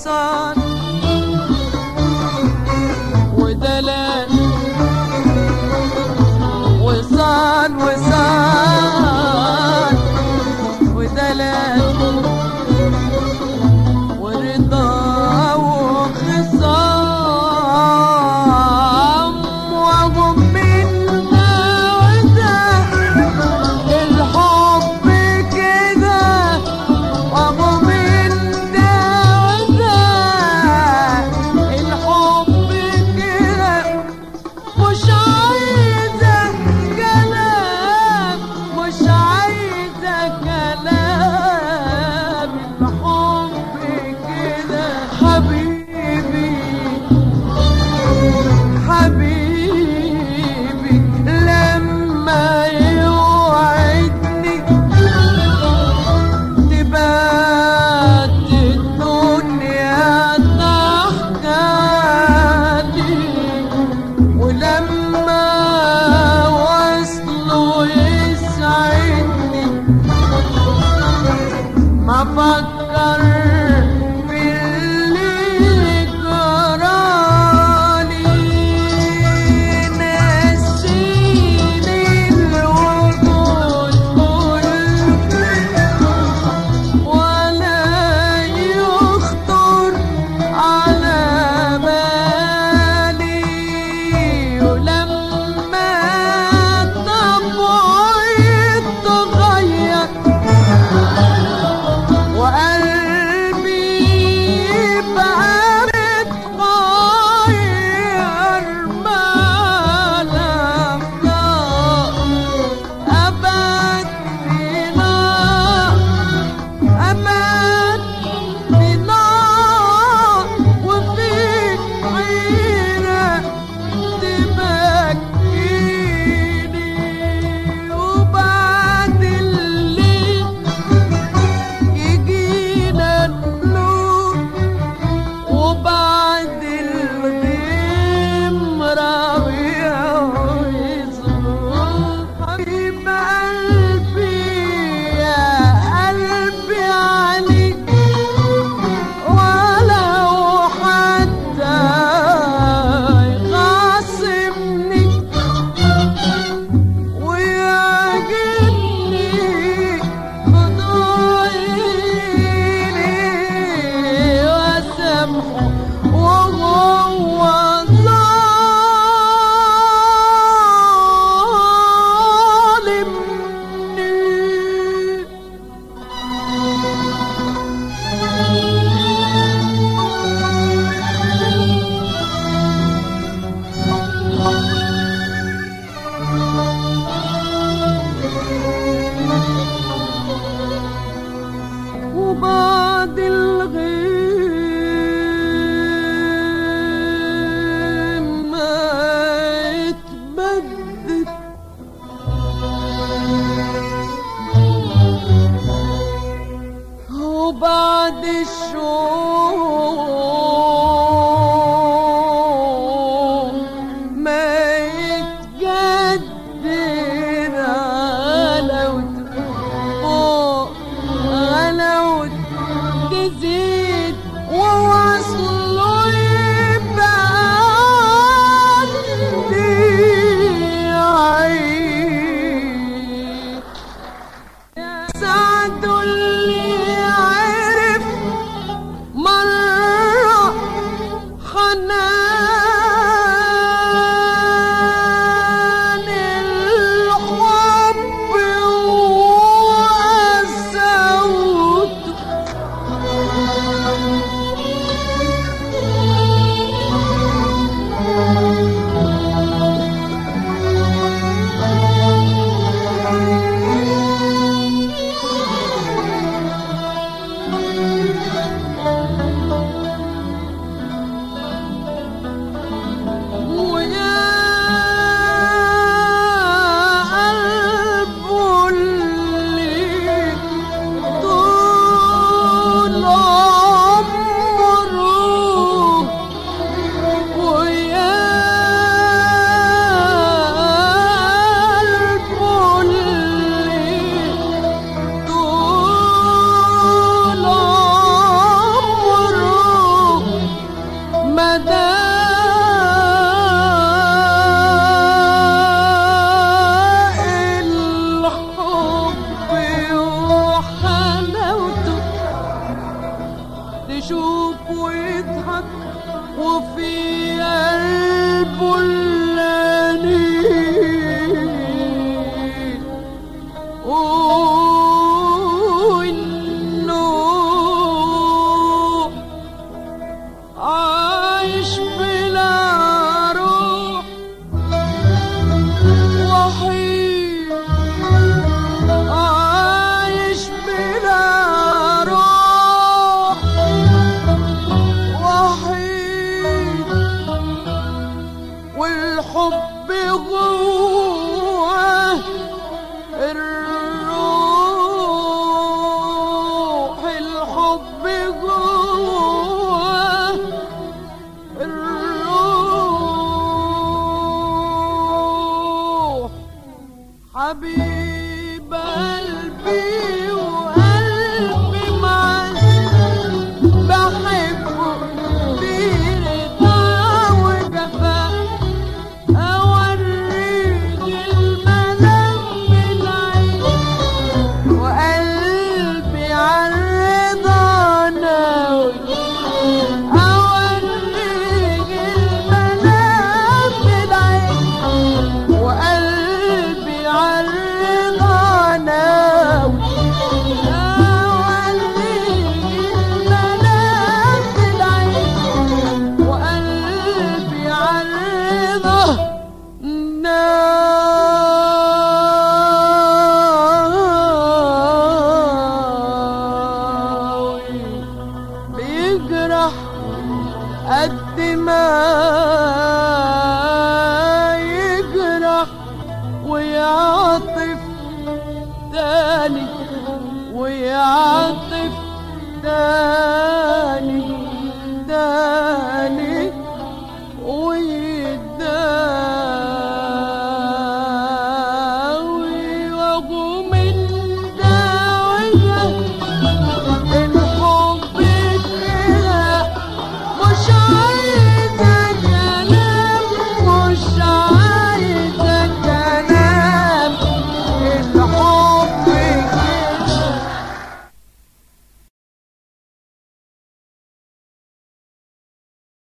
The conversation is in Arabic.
وصال ودلال وصال وصال ودلال ورضا وخصام وهم منا وده الحب كده وهم منا وده الحب كده مش عايزة كلام مش عايزة كلام الحب كده حبيبي حبيبي لما يوعدني تبات الدنيا تحتاجي ولما وصله يسعدني ما فكر في اللي جرالي نسيني الوجود كله ولا يخطر على بالي ولما طبعي اتغير وقلبي بقى متغير ما لقى أبد بنار أمد بنار وفي حيرة تبكيني وبعد الليل يجينا النور وبعد الغيم راوية ويزور حبيب قلبي يا قلبي عليك ولو حتى يخاصمني ويعجبني خضوعي ليه واسامحه وهو ظالمني وبعد الغيم ما يتبدد وبعد الشوق ما يتجدد غلاوته فوق غلاوته تزيد ووصله يبقى عندي عيد يا سعد اللي عرف مرة حنان الحب وقساوته وفي قلبه الأنين والنوح عايش بلا روح وحيد عايش بلا روح وحيد والحب جواه الروح الحب جواه الروح حبيب قلبي وقلبي معاه بحبه برضا وجفاء أوريك الملام بالعين وقلبي عالرضا ناوي أوريك الملام بالعين وقلبي عالرضا ناوي أوريك الملام بالعين وقلبي عالرضا ناوي بيجرح قد ما يجرح ويعطف تاني ويعطف تاني